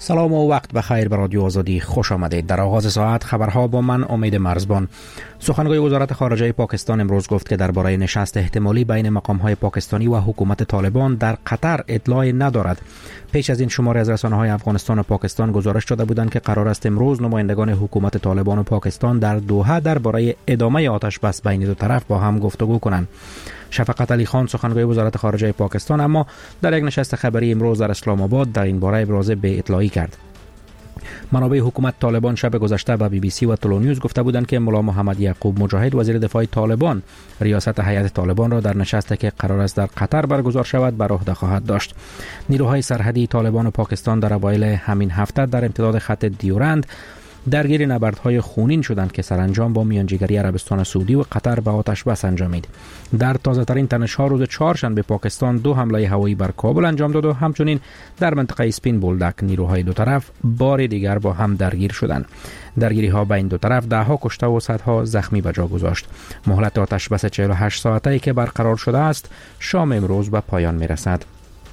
سلام و وقت بخیر به رادیو آزادی خوش آمدید. در آغاز ساعت خبرها با من امید مرزبان. سخنگوی وزارت خارجه پاکستان امروز گفت که درباره نشست احتمالی بین مقام‌های پاکستانی و حکومت طالبان در قطر اطلاعی ندارد. پیش از این شماری از رسانه‌های افغانستان و پاکستان گزارش داده بودند که قرار است امروز نمایندگان حکومت طالبان و پاکستان در دوحه درباره ادامه آتش بس بین دو طرف با هم گفتگو کنند. شفقت علی خان سخنگوی وزارت خارجه پاکستان اما در یک نشست خبری امروز در اسلام آباد در این باره ابراز بی‌اطلاعی کرد. منابع حکومت طالبان شب گذشته به BBC و تلو نیوز گفته بودند که ملا محمد یعقوب مجاهد وزیر دفاع طالبان ریاست هیئت طالبان را در نشستی که قرار است در قطر برگزار شود بر عهده خواهد داشت. نیروهای سرحدی طالبان و پاکستان در اوایل همین هفته در امتداد خط دیورند درگیر نبردهای خونین شدند که سرانجام با میانجیگری عربستان سعودی و قطر به آتش بس انجامید. در تازه ترین تنش‌ها روز چهارشنبه پاکستان 2 حمله هوایی بر کابل انجام داد و همچنین در منطقه اسپین بولدک نیروهای دو طرف بار دیگر با هم درگیر شدند. درگیری ها بین دو طرف 10 کشته و صدها زخمی به جا گذاشت. مهلت آتش بس 48 ساعته‌ای که برقرار شده است شام امروز به پایان می‌رسد.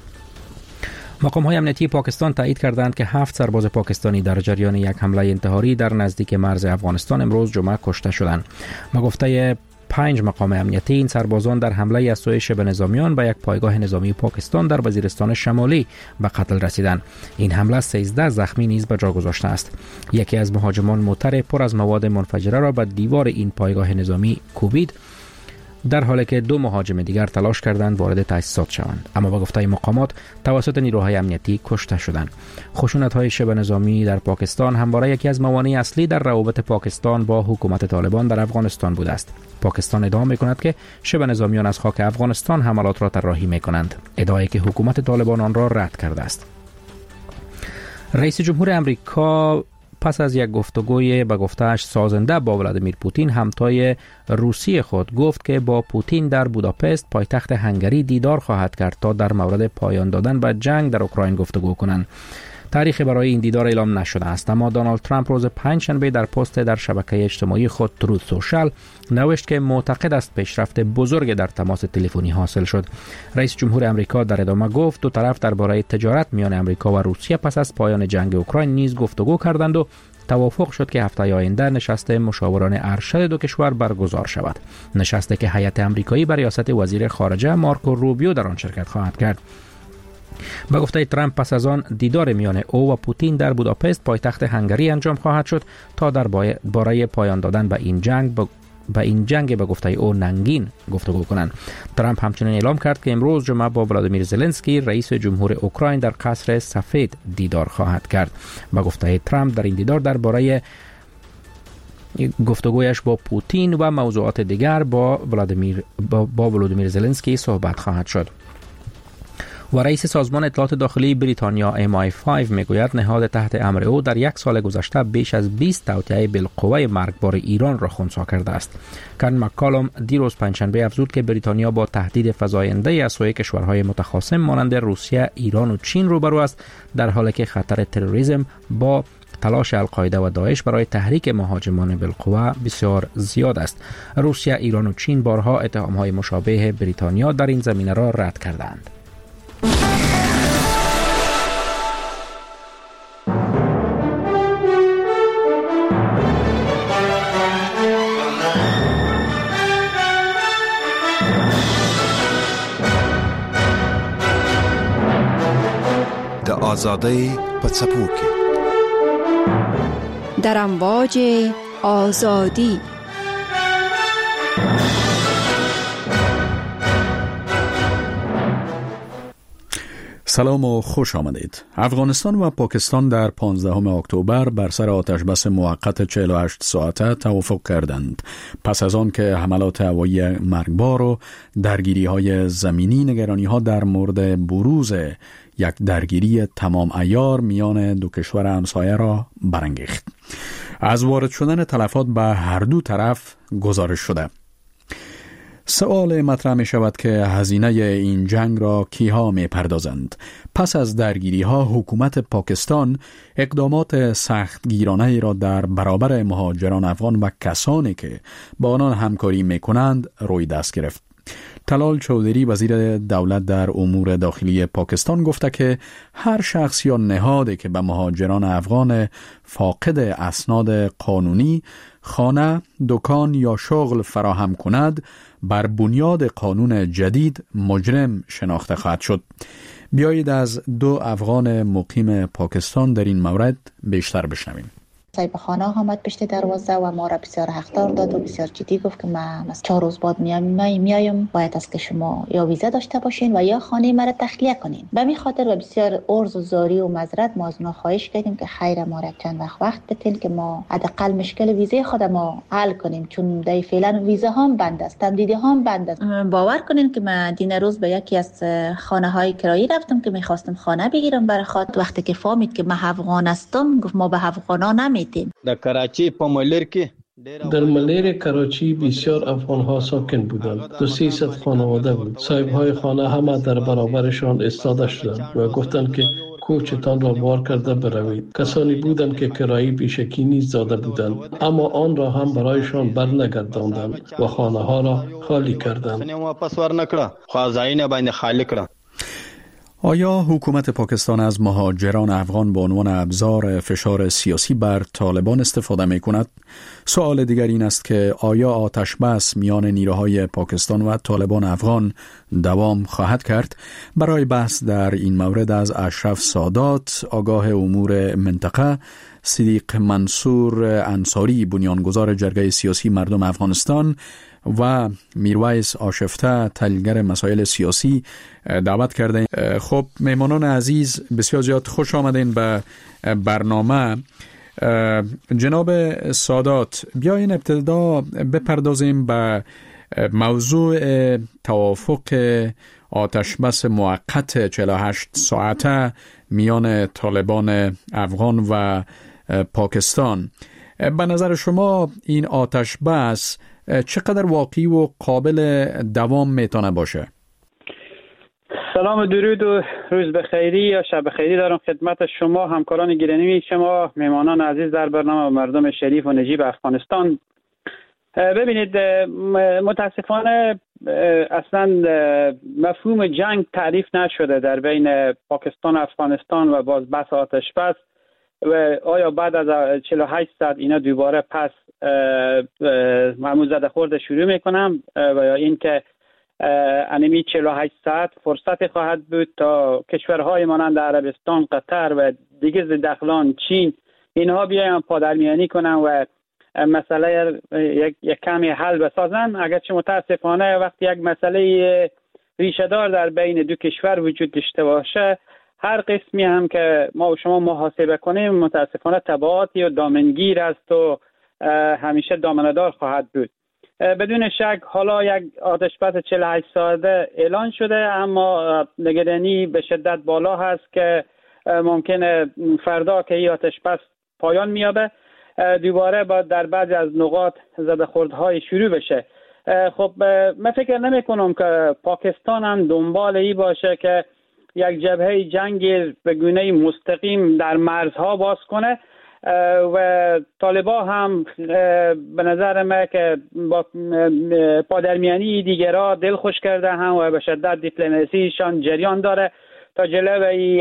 مقام‌های امنیتی پاکستان تایید کردند که 7 سرباز پاکستانی در جریان یک حمله انتحاری در نزدیک مرز افغانستان امروز جمعه کشته شدند. با گفته 5 مقام امنیتی این سربازان در حمله از سوی شبه نظامیان به یک پایگاه نظامی پاکستان در وزیرستان شمالی به قتل رسیدند. این حمله 13 زخمی نیز به جا گذاشته است. یکی از مهاجمان موتر پر از مواد منفجره را به دیوار این پایگاه نظامی کوبید، در حالی که 2 مهاجم دیگر تلاش کردند وارد تاسیسات شوند، اما با گفته مقامات توسط نیروهای امنیتی کشته شدند. خشونت‌های شبه نظامی در پاکستان همواره یکی از موانع اصلی در روابط پاکستان با حکومت طالبان در افغانستان بوده است. پاکستان ادعا می‌کند که شبه نظامیان از خاک افغانستان حملات را طراحی می‌کنند، ادعایی که حکومت طالبان آن را رد کرده است. رئیس جمهور آمریکا پس از یک گفتگوی به گفته‌اش سازنده با ولادیمیر پوتین همتای روسی خود گفت که با پوتین در بوداپست پایتخت هنگری دیدار خواهد کرد تا در مورد پایان دادن به جنگ در اوکراین گفتگو کنند. تاریخی برای این دیدار اعلام نشده است، اما دونالد ترامپ روز پنجشنبه در پست در شبکه اجتماعی خود تروت سوشال نوشت که معتقد است پیشرفت بزرگ در تماس تلفنی حاصل شد. رئیس جمهور آمریکا در ادامه گفت دو طرف درباره تجارت میان آمریکا و روسیه پس از پایان جنگ اوکراین نیز گفتگو کردند و توافق شد که هفته آینده نشست مشاوران ارشد دو کشور برگزار شود. نشستی که هیئت آمریکایی به ریاست وزیر خارجه مارکو روبیو در آن شرکت خواهد کرد. با گفته ترامپ پس از آن دیدار میان او و پوتین در بوداپست پایتخت هنگری انجام خواهد شد تا درباره پایان دادن به این جنگ به گفته او ننگین گفتگو کنند. ترامپ همچنین اعلام کرد که امروز جمعه با ولادیمیر زلنسکی رئیس جمهور اوکراین در قصر سفید دیدار خواهد کرد. با گفته ترامپ در این دیدار درباره گفتگویش با پوتین و موضوعات دیگر با ولادیمیر زلنسکی صحبت خواهد شد. و رئیس سازمان اطلاعات داخلی بریتانیا MI5 میگوید نهاد تحت امر او در 1 سال گذشته بیش از 20 توطئه بالقوه مرگبار ایران را خنثی کرده است. کن مکالوم دیروز پنجشنبه افزود که بریتانیا با تهدید فزاینده از سوی کشورهای متخاصم مانند روسیه، ایران و چین روبرو است، در حالی که خطر تروریسم با تلاش القاعده و داعش برای تحریک مهاجمان بالقوه بسیار زیاد است. روسیه، ایران و چین بارها اتهام‌های مشابه بریتانیا در این زمینه را رد کردند. د آزادی په څپو کې در امواج آزادی. سلام و خوش آمدید. افغانستان و پاکستان در 15 اکتبر بر سر آتشبس موقت 48 ساعته توافق کردند. پس از آن که حملات هوایی مرگبار و درگیری‌های زمینی نگرانی‌ها در مورد بروز یک درگیری تمام عیار میان دو کشور همسایه را برانگیخت. از وارد شدن تلفات به هر دو طرف گزارش شده. سوال مطرح می شود که هزینه این جنگ را کیها می پردازند؟ پس از درگیری ها حکومت پاکستان اقدامات سختگیرانه را در برابر مهاجران افغان و کسانی که با آنان همکاری می کنند روی دست گرفت. طلال چودری وزیر دولت در امور داخلی پاکستان گفته که هر شخص یا نهادی که به مهاجران افغان فاقد اسناد قانونی خانه، دکان یا شغل فراهم کند بر بنیاد قانون جدید مجرم شناخته خواهد شد. بیایید از 2 افغان مقیم پاکستان در این مورد بیشتر بشنویم. صاحب خانه آمد پشت دروازه و ما را بسیار هشدار داد و بسیار جدی گفت که من 4 روز بعد میایم، باید است که شما یا ویزا داشته باشین و یا خانه مرا تخلیه کنین. به می خاطر و بسیار عرض و زاری و معذرت ما از اونا خواهش کردیم که خیر ما را چند وقت بدین که ما حداقل مشکل ویزای خود ما حل کنیم، چون دای فعلا ویزا هم بند است، تمدید هم بند است. باور کنین که من دین روز به یکی از خانه های کرایی رفتم که می‌خواستم خانه بگیرم برای خود. وقتی که فهمید که من افغان هستم گفت ما به افغانا نمیدیم. در ملیر کراچی بسیار افغان ها ساکن بودند. 200 خانواده بود. صاحب های خانه همه در برابرشان ایستاده شدند و گفتند که کوچتان را بار کرده بروید. کسانی بودند که کرایی بیشکی نیز داده بودند، اما آن را هم برایشان برنگرداندند و خانه ها را خالی کردند. آیا حکومت پاکستان از مهاجران افغان به عنوان ابزار فشار سیاسی بر طالبان استفاده می کند؟ سوال دیگر این است که آیا آتش بس میان نیروهای پاکستان و طالبان افغان دوام خواهد کرد؟ برای بحث در این مورد از اشرف سادات، آگاه امور منطقه، صدیق منصور انصاری، بنیانگذار جرگه سیاسی مردم افغانستان و میرویس آشفته، تحلیلگر مسائل سیاسی دعوت کردیم. خب مهمانان عزیز، بسیار زیاد خوش آمدین به برنامه. جناب سادات، بیاین ابتدا بپردازیم به موضوع توافق آتشبس موقت 48 ساعته میان طالبان افغان و پاکستان. به نظر شما این آتشبس چقدر واقعی و قابل دوام میتونه باشه؟ سلام و درود و روز بخیری یا شب بخیری دارم خدمت شما، همکاران گرامی شما، مهمانان عزیز در برنامه و مردم شریف و نجیب افغانستان. ببینید، متاسفانه اصلا مفهوم جنگ تعریف نشده در بین پاکستان و افغانستان و باز بحث آتش بس و آیا بعد از 48 ساعت اینا دوباره پس معمول زده خورده شروع میکنم و یا این که انمی 48 ساعت فرصت خواهد بود تا کشورهای مانند عربستان، قطر و دیگه دخلان، چین، اینها بیاین پادرمیانی کنن و مسئله یک کمی حل بسازن. اگرچه متاسفانه وقتی یک مسئله ریشه دار در بین دو کشور وجود داشته باشه، هر قسمی هم که ما و شما محاسبه کنیم متاسفانه تبعاتی و دامنگیر است و همیشه دامنه‌دار خواهد بود. بدون شک حالا یک آتشبس 48 ساعته اعلان شده، اما نگرانی به شدت بالا هست که ممکنه فردا که این آتشبس پایان میابه دوباره با در بعضی از نقاط زده‌خوردهای شروع بشه. خب من فکر نمی کنم که پاکستان هم دنبال این باشه که یک جبهه جنگ به گونه مستقیم در مرزها باز کنه و طالبا هم به نظر من که با پادرمیانی دیگرها دل خوش کرده هم و به شدت دیپلماسیشان جریان داره تا جلوی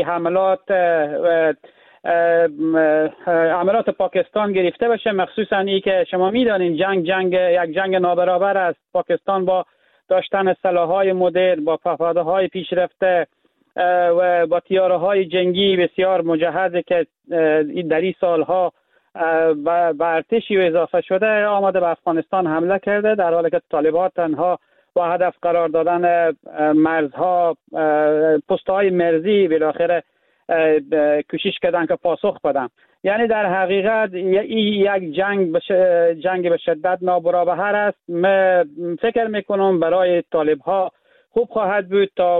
حملات پاکستان گرفته بشه، مخصوصا ای که شما میدانید یک جنگ نابرابر است. پاکستان با داشتن سلاح‌های مدرن، با پهپادهای پیشرفته و با طیاره‌های جنگی بسیار مجهزه که در این سالها و ارتشی اضافه شده آمده به افغانستان حمله کرده، در حالی که طالبان تنها با هدف قرار دادن مرزها، پست‌های مرزی بالاخره کوشش کردن که پاسخ بدن. یعنی در حقیقت یک جنگ به شدت نابرابر است. من فکر میکنم برای طالب‌ها خوب خواهد بود تا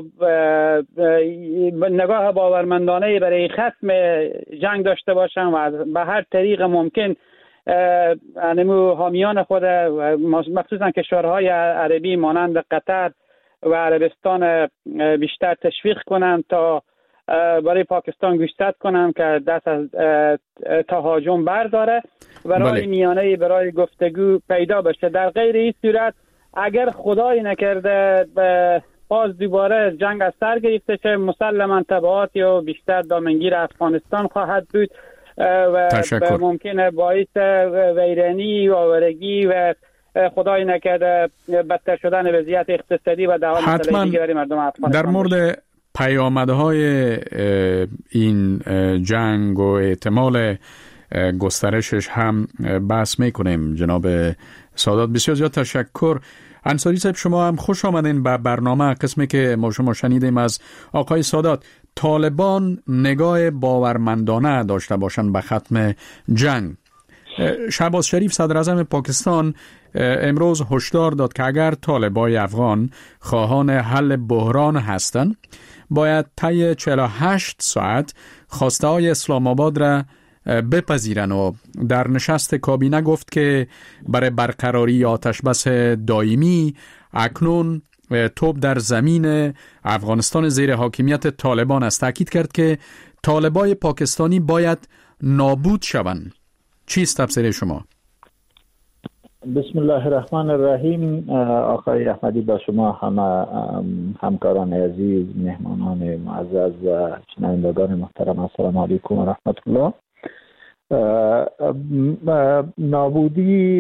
نگاه باورمندانه برای ختم جنگ داشته باشن و به هر طریق ممکن حامیان خود مخصوصا کشورهای عربی مانند قطر و عربستان بیشتر تشویق کنند تا برای پاکستان گوشزد کنند که دست از تهاجم برداره و راه میانه برای گفتگو پیدا بشه. در غیر این صورت اگر خدای نکرده باز دوباره جنگ از سر گرفته شه، مسلما تبعات یا بیشتر دامنگیر افغانستان خواهد بود و ممکنه باعث ویرانی و آوارگی و خدای نکرده بدتر شدن وضعیت اقتصادی و دهان مسئله دیگه برای مردم افغانستان. در مورد پیامدهای این جنگ و احتمال گسترشش هم بحث میکنیم. جناب سادات بسیار زیاد تشکر. انصاری صاحب شما هم خوش آمدین به برنامه. قسمی که ما شما شنیدیم از آقای سادات، طالبان نگاه باورمندانه داشته باشند به ختم جنگ. شهباز شریف صدر اعظم پاکستان امروز هشدار داد که اگر طالبای افغان خواهان حل بحران هستند باید طی 48 ساعت خواسته های اسلام آباد را بپذیرن و در نشست کابینه گفت که برای برقراری آتش بس دائمی اکنون توپ در زمین افغانستان زیر حاکمیت طالبان است. تاکید کرد که طالبای پاکستانی باید نابود شوند. چیست تفسیر شما؟ بسم الله الرحمن الرحیم. آقای احمدی، با شما همکاران عزیز، مهمانان معزز و شنوندگان محترم، السلام علیکم و رحمت الله. نابودی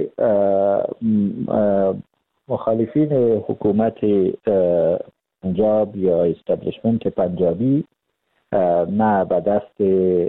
مخالفین حکومت پنجاب یا استبلیشمنت پنجابی نه به دست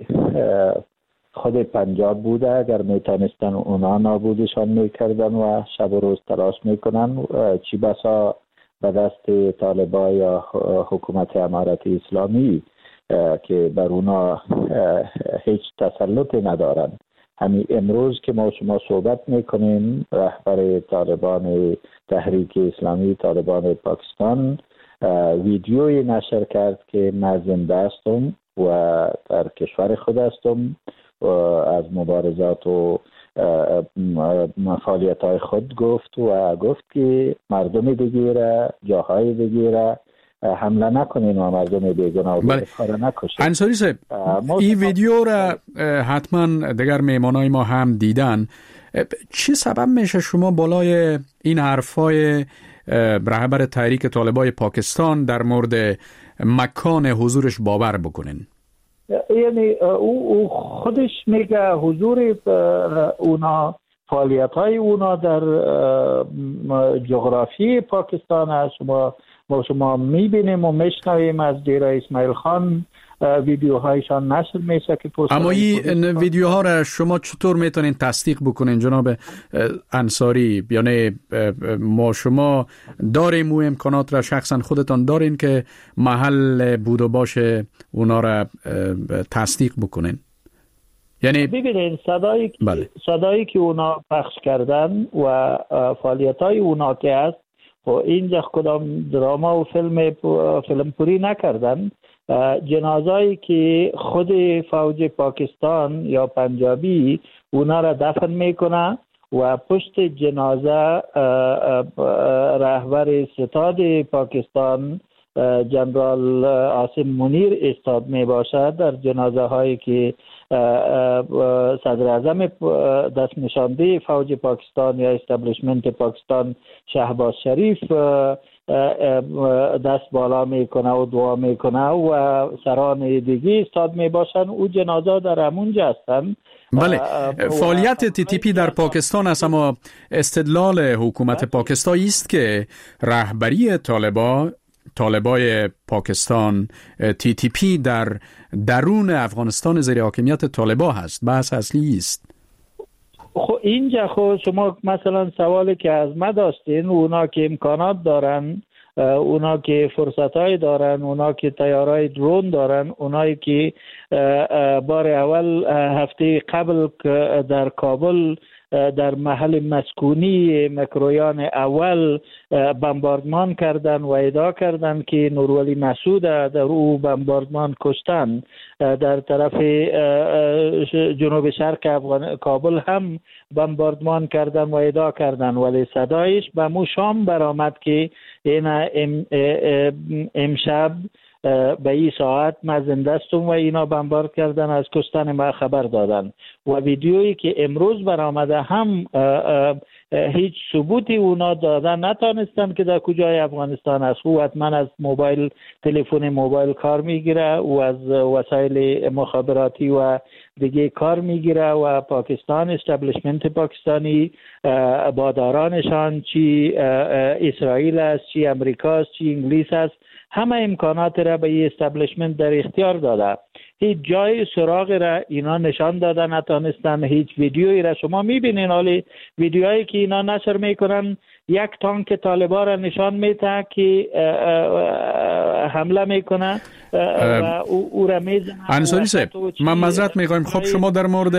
خود پنجاب بوده. اگر میتونستن اونا نابودشان میکردن و شب و روز تلاش میکنن، چی بسا به دست طالبان یا حکومت امارت اسلامی که بر اونا هیچ تسلط ندارن. همین امروز که ما شما صحبت میکنیم، رهبر طالبان تحریک اسلامی طالبان پاکستان ویدیوی نشر کرد که من زنده هستم و در کشور خود هستم و از مبارزات و فعالیت های خود گفت و گفت که مردم دیگه جاهای دیگه حمله نکنین و مردم بیگناه و بی‌کار نکشین. انصاری صاحب، این ویدیو را حتما دیگر مهمانای ما هم دیدن. چه سبب میشه شما بالای این حرفای رهبر تحریک طالبای پاکستان در مورد مکان حضورش باور بکنین؟ یعنی او خودش میگه حضور اونا، فعالیت های اونا در جغرافی پاکستان است. شما میبینیم و میشنویم از دیره اسماعیل خان ویدیوهایشان نشر میشه که اما این ویدیوها را شما چطور میتونین تصدیق بکنین جناب انصاری؟ یعنی شما داریم او امکانات را شخصا خودتان دارین که محل بود و باشه اونا را تصدیق بکنین؟ یعنی ببینین صدایی که اونا پخش کردن و فعالیت های اونا که هست و اینجا کدام دراما و فیلم پوری نکردن. جنازهایی که خود فوج پاکستان یا پنجابی اونا را دفن میکنه و پشت جنازه رهبر ستاد پاکستان جنرال عاصم منیر استاد می باشد. در جنازه هایی که صدر اعظم دست نشانده فوج پاکستان یا استبلیشمنت پاکستان شهباز شریف دست بالا میکنه و دعا میکنه و سران دیگه استاد می باشن، او جنازه در همونجا هستن. بله، فعالیت TTP در پاکستان است، اما استدلال حکومت پاکستان است که رهبری طالبای پاکستان TTP در درون افغانستان زیر حاکمیت طالبان هست. بحث اصلی است. اینجا شما مثلا سوالی که از ما داشتین، اونا که امکانات دارن، اونا که فرصتای دارن، اونا که تیارای درون دارن، اونایی که بار اول هفته قبل در کابل در محل مسکونی مکرویان اول بمباردمان کردن و ادعا کردن که نورولی مسعود در او بمباردمان کشتن. در طرف جنوب شرق کابل هم بمباردمان کردن و ادعا کردن، ولی صدایش به مو شام برآمد که اینا امشب به این ساعت من زنده استم و اینا بمبارد کردن، از کشتن ما خبر دادن. و ویدیویی که امروز برآمده هم هیچ ثبوتی اونا دادن نتانستن که در کجای افغانستان است. او حتما از تلفن موبایل کار میگیره، او از وسایل مخابراتی و دیگه کار میگیره و پاکستان، استابلیشمنت پاکستانی، بادارانشان، چی اسرائیل است، چی امریکا است، چی انگلیس است، همه امکانات را به این استابلیشمنت در اختیار داده. هیچ جای سراغ را اینا نشان داده نتانستن. هیچ ویدیویی را شما میبینین، حالی ویدیوهایی که اینا نشر میکنن یک تانک طالبا را نشان میده که حمله میکنه و او را میزنه. انصاری صاحب، من معذرت میخوایم، خب شما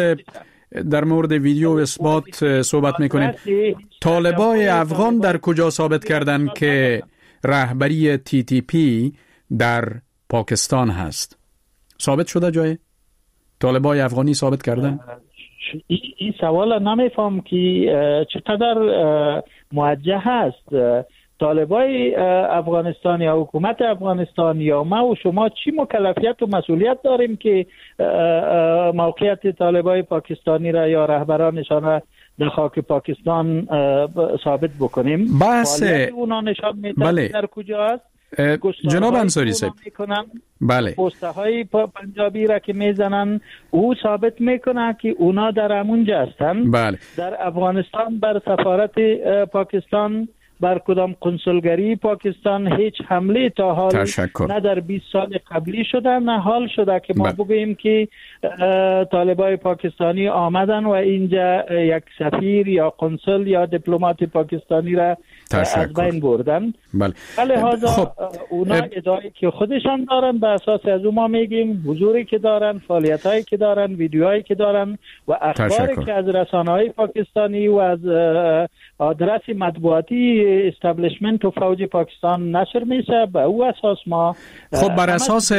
در مورد ویدیو و اثبات صحبت میکنید. طالبای افغان در کجا ثابت کردن که رهبری TTP در پاکستان هست؟ ثابت شده جای طالبای افغانی ثابت کردن؟ این سوال نمیفهم که چقدر موجه هست. طالبای افغانستان یا حکومت افغانستان یا ما و شما چی مکلفیت و مسئولیت داریم که موقعیت طالبای پاکستانی را یا رهبرانشان را در خاک پاکستان ثابت بکنیم؟ بحث اونا نشان میده در کجا است. جناب انصاری صاحب، بله، پوسته های پنجابی را که میزنن او ثابت میکنه که اونا در همونجا هستن. بله. در افغانستان بر سفارت پاکستان، بر کدام قنصلگری پاکستان هیچ حمله تا حال نه در 20 سال قبلی شده نه حال شده که ما بگوییم که طالبای پاکستانی آمدن و اینجا یک سفیر یا قنصل یا دیپلمات پاکستانی را از بین بردن. بله. لحاظا اونا ادعایی که خودشان دارن به اساس از او ما میگیم حضوری که دارن، فعالیتایی که دارن، ویدیوهایی که دارن و اخباری که از رسانه‌های پاکستانی و از آدرس مطبوعاتی استابلیشمنت و فوج پاکستان نشر میشه، به او اساس ما خب بر اساس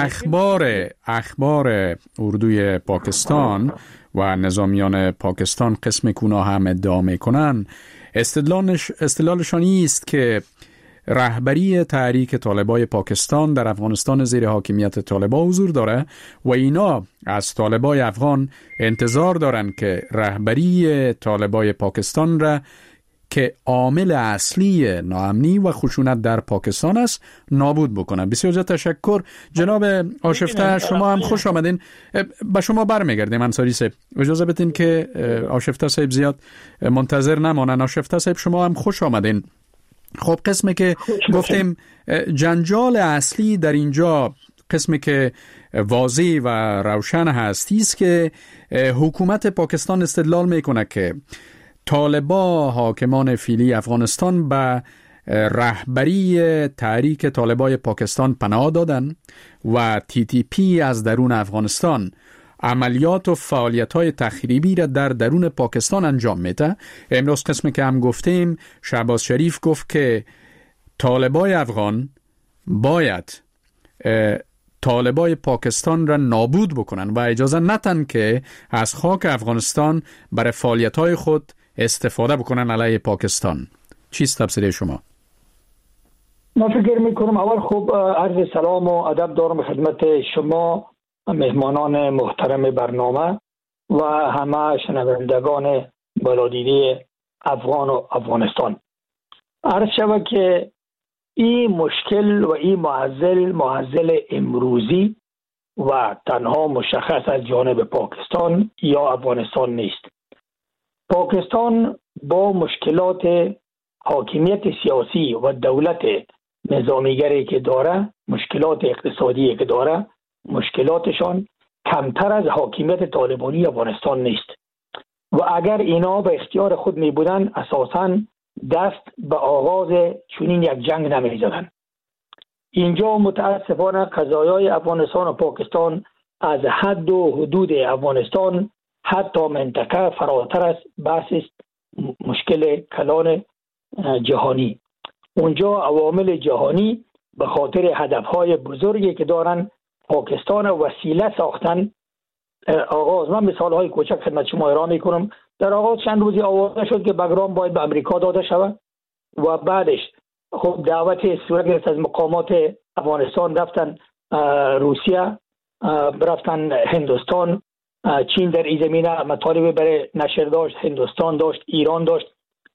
اخبار اردوی پاکستان و نظامیان پاکستان قسم کونا هم ادعا میکنن، استدلالشان است که رهبری تحریک طالبای پاکستان در افغانستان زیر حاکمیت طالبا حضور داره و اینا از طالبای افغان انتظار دارن که رهبری طالبای پاکستان را که عامل اصلی ناامنی و خشونت در پاکستان است نابود بکنن. بسیار زیاد تشکر جناب آشفته، شما هم خوش آمدین. به شما برمیگردیم انصاری صاحب، اجازه بدین که آشفته صاحب زیاد منتظر نمانن. آشفته صاحب شما هم خوش آمدین. خب قسمی که گفتیم جنجال اصلی در اینجا، قسمی که واضح و روشن هستی است که حکومت پاکستان استدلال میکنه که طالبا حاکمان فعلی افغانستان به رهبری تحریک طالبای پاکستان پناه دادن و TTP از درون افغانستان عملیات و فعالیت‌های تخریبی را در درون پاکستان انجام میده. امروز قسمی که هم گفتیم شهباز شریف گفت که طالبای افغان باید طالبای پاکستان را نابود بکنن و اجازه نتن که از خاک افغانستان برای فعالیت‌های خود استفاده بکنن علیه پاکستان. چیست تفسیر شما؟ من فکر میکنم اول خوب عرض سلام و ادب دارم خدمت شما مهمانان محترم برنامه و همه شنوندگان بلادیده افغان و افغانستان. عرض شود که این مشکل و این معضل امروزی و تنها مشخص از جانب پاکستان یا افغانستان نیست. پاکستان با مشکلات حاکمیت سیاسی و دولت نظامیگری که داره، مشکلات اقتصادی که داره، مشکلاتشان کمتر از حاکمیت طالبانی افغانستان نیست و اگر اینا به اختیار خود می بودن اساساً دست به آغاز چنین یک جنگ نمی زدن. اینجا متاسفانه قضایای افغانستان و پاکستان از حد و حدود افغانستان حتی منطقه فراتر است. بحث است مشکل کلان جهانی. اونجا عوامل جهانی به خاطر هدفهای بزرگی که دارن پاکستان وسیله ساختن. آغاز من مثالهای کوچک خدمت شما ارائه میکنم. در آغاز چند روزی آوازه شد که بگرام باید به امریکا داده شود و بعدش خب دعوت صورت گرفت از مقامات افغانستان، رفتن روسیه، رفتن هندوستان، چین در این زمینه مطالب برای نشر داشت، هندوستان داشت، ایران داشت.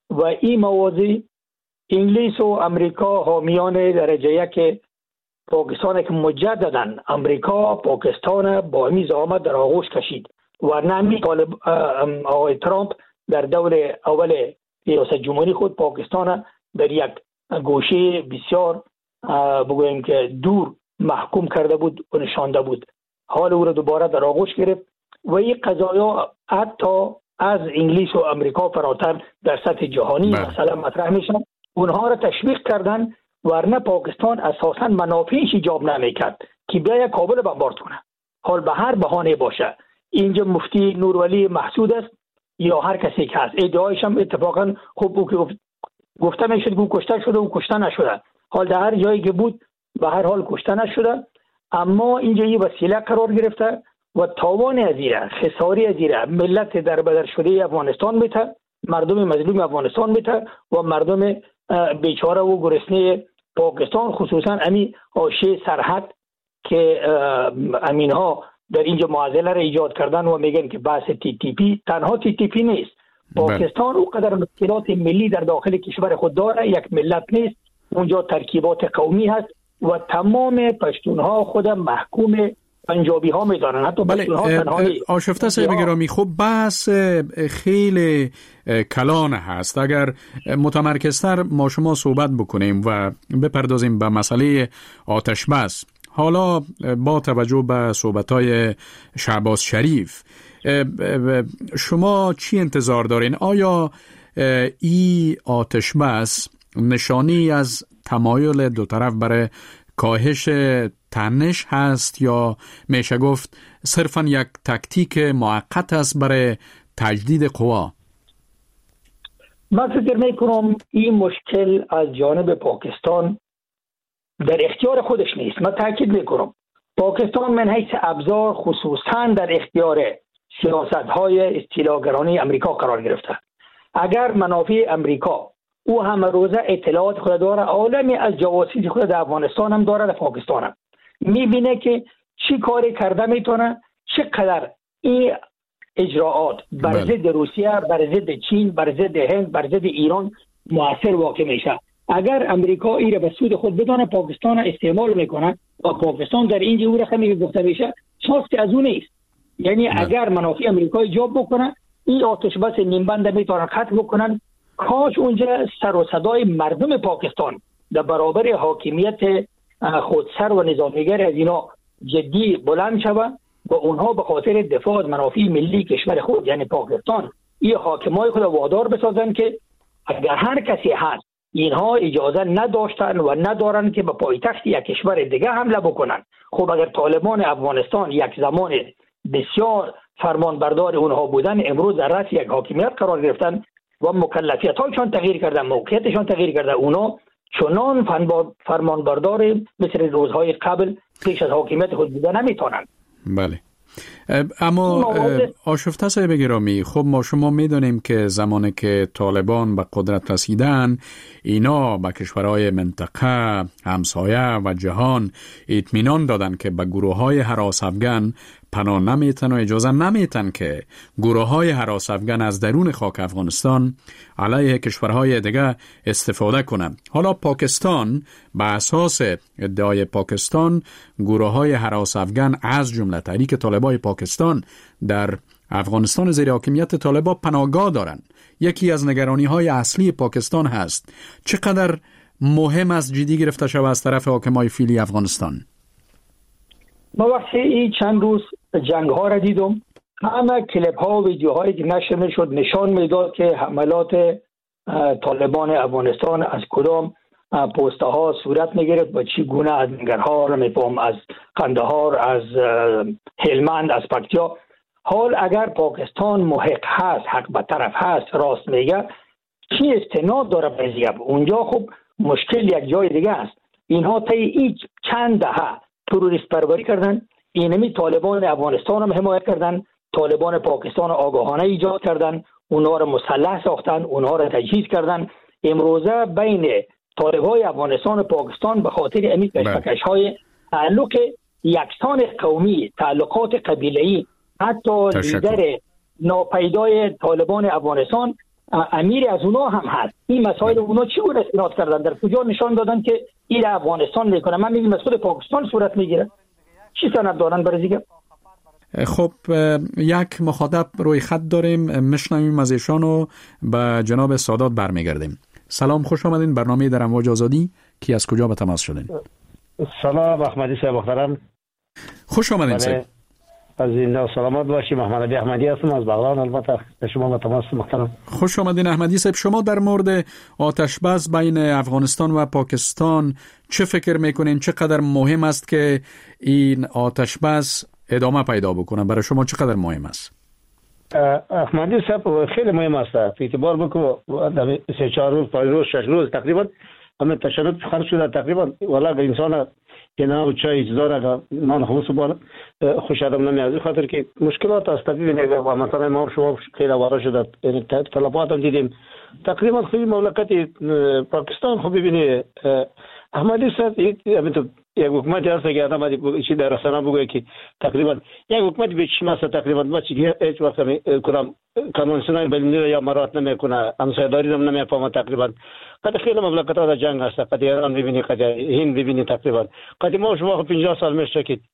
و این موازی انگلیس و امریکا حامیان درجه یک پاکستان که مجددا امریکا پاکستان با این زحمت در آغوش کشید و نمی طالب آقای ترامپ در دور اول ریاست جمهوری خود پاکستان در یک گوشه بسیار بگوییم که دور محکوم کرده بود و نشانده بود. حال او را دوباره در آغوش گرفت و این قضایا حتی از انگلیس و امریکا فراتر در سطح جهانی مثلا مطرح میشن. اونها را تشویق کردن ورنه پاکستان اساسا منافعش ایجاب نمیکرد که بیاید کابل بمبارد کنه. حال به هر بهانه باشه، اینجا مفتی نورولی محسود است یا هر کسی که هست، ادعایش هم اتفاقا خوب بود که گفته میشد که کشته شده و کشته نشده. حال در هر جایی که بود به هر حال کشته نشده، اما اینجا یه وسیله قرار گرفته و تاوان ازیره، خساری ازیره ملت در بدر شده افغانستان میته، مردم مظلوم افغانستان میته و مردم بیچاره و گرسنه پاکستان، خصوصا امی حاشیه سرحد که امینها در اینجا معضله را ایجاد کردن و میگن که بحث تی تی پی تنها تی تی پی نیست. پاکستان او قدر مشکلات ملی در داخل کشور خود داره، یک ملت نیست، اونجا ترکیبات قومی هست و تمام پشتونها خود محکوم پنجابی ها میدانن، حتی پشتونها تنهایی. آشفته صاحب گرامی، خب بحث خیلی کلان هست. اگر متمرکزتر ما شما صحبت بکنیم و بپردازیم به مسئله آتش بس، حالا با توجه به صحبت‌های شهباز شریف، شما چی انتظار دارین؟ آیا این آتش بس نشانی از تمایل دو طرف برای کاهش تنش هست یا میشه گفت صرفاً یک تکتیک موقت است برای تجدید قوا؟ من فکر میکنم این مشکل از جانب پاکستان در اختیار خودش نیست. من تاکید میکنم پاکستان من حیث ابزار خصوصاً در اختیار سیاست‌های استیلاگرانی امریکا قرار گرفته. اگر منافع امریکا او همه روزه اطلاعات خود داره، عالمی از جواسیس خود در افغانستان هم داره، در پاکستان هم میبینه که چی کاری کرده میتونه، چقدر این اجراعات بر ضد روسیه، بر ضد چین، بر ضد هند، بر ضد ایران مؤثر واقع میشه. اگر امریکا این را به سود خود بدانه پاکستان استعمال میکنه و پاکستان در اینجا او رقمی گفته میشه خاصی از اون نیست. یعنی اگر منافع امریکا ایجاب بکنه این آتش بس نیمبند میتونن ختم بکنن. کاش اونجا سر و صدای مردم پاکستان در برابر حاکمیت خودسر و نظامیگر از اینا جدی بلند شود و اونها به خاطر دفاع از منافع ملی کشور خود یعنی پاکستان این حاکمای خود وادار بسازن که اگر هر کسی هست اینها اجازه نداشتن و ندارن که به پایتخت یک کشور دیگه حمله بکنن. خب اگر طالبان افغانستان یک زمان بسیار فرمانبردار اونها بودن، امروز در رأس یک حاکمیت قرار گرفتن و مکلفیت‌هایشان تغییر کرده، موقعیتشان تغییر کرده، اونا چنان فرمانبردار مثل روزهای قبل پیش از حاکمیت خود بودن نمیتونن. بله، اما آشفته صاحب گرامی، خب ما شما میدونیم که زمانی که طالبان به قدرت رسیدن اینا به کشورهای منطقه، همسایه و جهان اطمینان دادن که به گروه‌های هراس افغان پناه نمیتن و اجازه نمیتن که گروه‌های هراس افغان از درون خاک افغانستان علیه کشورهای دیگه استفاده کنند. حالا پاکستان به اساس ادعای پاکستان گروه‌های هراس افغان از جمله تحریک طالبان پاکستان در افغانستان زیر حاکمیت طالبان پناهگاه دارند. یکی از نگرانی‌های اصلی پاکستان هست. چقدر مهم است جدی گرفته شود از طرف حاکمای فعلی افغانستان؟ ما وقتی این چند روز جنگ ها را دیدم، همه کلیپ ها و ویدیوهایی که نشر میشد نشان میداد که حملات طالبان افغانستان از کدام پوسته ها صورت میگرفت و چی گونه از ننگرهار، میفهم از قندهار، از هلمند، از پکتیا. حال اگر پاکستان محق هست، حق به طرف هست، راست میگه، چی استناد داره به اونجا؟ خب مشکل یک جای دیگه است. اینها طی این چند دهه تروریست پروری کردن، اینمی طالبان افغانستان هم حمایت کردن، طالبان پاکستان آگاهانه ایجاد کردن، اونها را مسلح ساختن، اونها را تجهیز کردن. امروزه بین طالبای افغانستان و پاکستان به خاطر امی کشمکش‌های تعلق یکسان قومی، تعلقات قبیله‌ای، حتی لیدر ناپیدای طالبان افغانستان امیر از اونا هم هست. این مسائل اونا چی گونه استناد کردن؟ در کجا نشان دادن که این افغانستان میکنه؟ من میگم از خود پاکستان صورت میگیره. چی سند دارن برای دیگه؟ خب یک مخاطب روی خط داریم، میشنویم از ایشان و به جناب سادات برمیگردیم. سلام، خوش آمدین. برنامه در امواج آزادی. کی از کجا به تماس شدین؟ سلام احمدی صاحب محترم. خوش آمدین صاحب. از زنده و سلامت باشی. محمد علی احمدی هستم از بغلان. البته به شما به تماس محترم. خوش آمدین احمدی صاحب. شما در مورد آتش بس بین افغانستان و پاکستان چه فکر میکنین؟ چقدر مهم است که این آتش بس ادامه پیدا بکنه؟ برای شما چقدر مهم است؟ احمدی صاحب خیلی مهم است. اعتبار بکو 3-4 روز 5 روز 6 روز تقریبا همه تشدد خرج شده تقریبا. والا انسان که نه چای چیزا را نان خمس بار خوش آدم نمیاد، خاطر که مشکلات است. ببینید و مثلا ما شما خیلی وارد شده یعنی طلبات هم دیدیم تقریبا خیلی مملکت پاکستان. خب ببینید احمدی صاحب یک حکومت هست که آدم چی در رسانه بگه که تقریبا یک حکومت بیچ ماسه تقریبا ما چی هیچ وقت کدام قانونسنای بلندی یا مرات نمیکنه، همسایه‌داری هم نمیفهمه. تقریبا قد خیلی مملکت‌ها در جنگ هست. قد ایران ببینی، قد هند ببینی، تقریبا قد ما شما 50 سال میشه که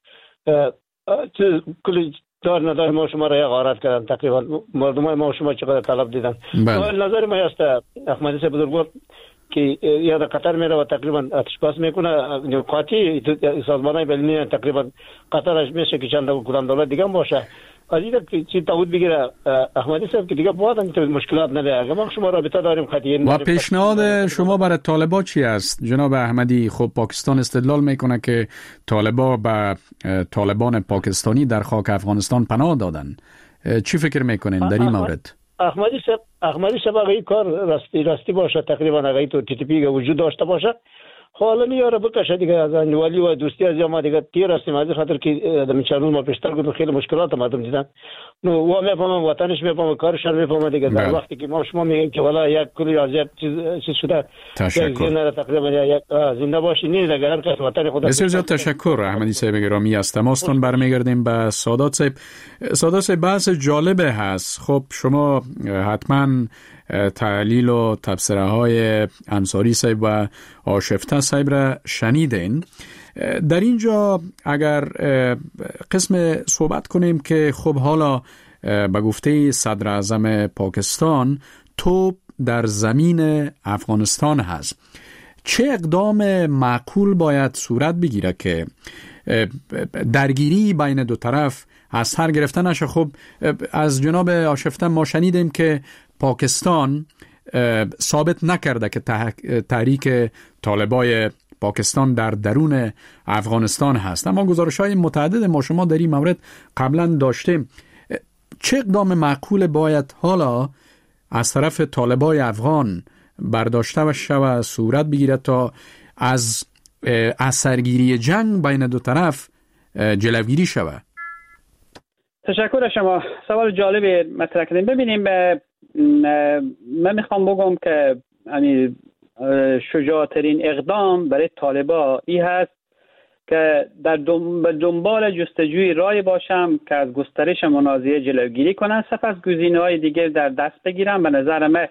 کل دار ندار ما شما را یا غارت کردن. تقریبا مردمای ما شما چقدر طلب دیدن. نظر ما هست احمدی صاحب بزرگوار که یا در قطر میره و تقریبا آتش بس میکنه قاطی سازمانای بین‌المللی تقریبا قطرش میشه که چند کدام دولت دیگه باشه از این که چی تعهد بگیره احمدی صاحب که دیگه بعدا مشکلات نده. ما شما رابطه داریم خطی و پیشنهاد شما برای طالبان چی است جناب احمدی؟ خب پاکستان استدلال میکنه که طالبان به طالبان پاکستانی در خاک افغانستان پناه دادن. چی فکر میکنین در این مورد؟ احمدی صاحب اگه کار راستی باشه تقریبا اگه تو تی تی پی وجود داشته باشه حالا میاره بکشه دیگه. از انجوالی و دوستی از ما دیگه تیر هستیم از خاطر که در چند روز ما پیشتر گفتم خیلی مشکلات مردم دیدن. نو و میفهمم وطنش میفهمم کارش میفهمم دیگه. در وقتی که ما شما میگیم که والا یک کلی از یک چیز شده تشکر تقریبا یک زنده باشی نیست اگر هر کس وطن خود. بسیار زیاد تشکر احمدی صاحب گرامی. از تماستون برمیگردیم به سادات صاحب. سادات صاحب بحث جالبه هست. خب شما حتما تحلیل و تبصره های انصاری صاحب و آشفته صاحب را شنیدین. در اینجا اگر قسم صحبت کنیم که خب حالا به گفته صدر اعظم پاکستان توپ در زمین افغانستان هست، چه اقدام معقول باید صورت بگیره که درگیری بین دو طرف از سر گرفته نشه؟ خب از جناب آشفته ما شنیدیم که پاکستان ثابت نکرده که تحریک طالبای پاکستان در درون افغانستان هست، اما گزارش‌های متعدد ما شما در این مورد قبلا داشتیم. چه اقدام معقول باید حالا از طرف طالبای افغان برداشته و شود صورت بگیره تا از اثرگیری جنگ بین دو طرف جلوگیری شود؟ تشکر از شما. سوال جالبی مطرح کردیم. ببینیم من میخوام بگم که شجاعترین اقدام برای طالبا این هست که در دنبال جستجوی رای باشم که از گسترش منازعه جلوگیری کنن، سپس گزینه‌های دیگر در دست بگیرن. به نظر من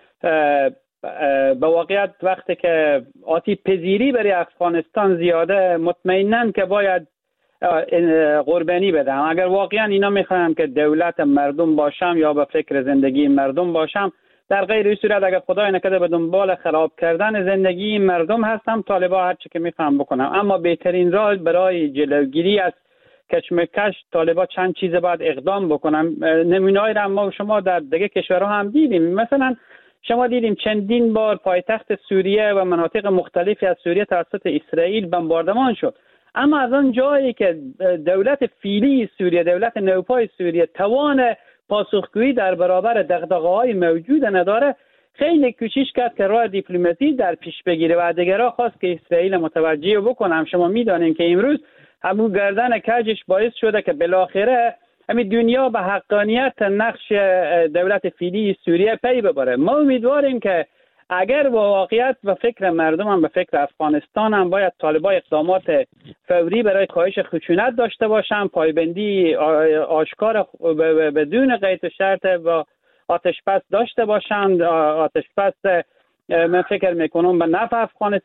به واقعیت وقتی که آتش پذیری برای افغانستان زیاده، مطمئنن که باید قربانی بدم. اگر واقعا اینا میخوام که دولت مردم باشم یا به فکر زندگی مردم باشم، در غیر این صورت اگر خدای نکرده به دنبال خراب کردن زندگی مردم هستم، طالبا هر چی که میخوام بکنم. اما بهترین راه برای جلوگیری از کشمکش طالبا چند چیز باید اقدام بکنم. نمونه‌ای را ما شما در دیگه کشورها هم دیدیم. مثلا شما دیدیم چندین بار پایتخت سوریه و مناطق مختلفی از سوریه توسط اسرائیل بمباردمان شد، اما از آن جایی که دولت فعلی سوریه، دولت نوپای سوریه توان پاسخگویی در برابر دغدغه‌های موجود نداره، خیلی کوشش کرد که راه دیپلماسی در پیش بگیره و دیگرها خواست که اسرائیل متوجه بکنم. شما میدانید که امروز همون گردن کجش باعث شده که بالاخره همین دنیا به حقانیت نقش دولت فعلی سوریه پی ببره. ما امیدواریم که اگر با واقعیت و فکر مردم هم به فکر افغانستان هم باید طالبان اقدامات فوری برای کاهش خشونت داشته باشن، پایبندی آشکار بدون قید و شرط با آتش‌بس داشته باشند. آتش‌بس من فکر میکنم به نفع